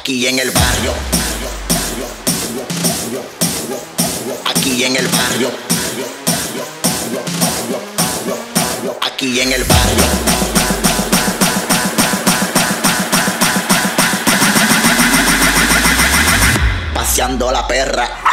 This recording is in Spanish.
Aquí en el barrio, aquí en el barrio, aquí en el barrio. Paseando la perra.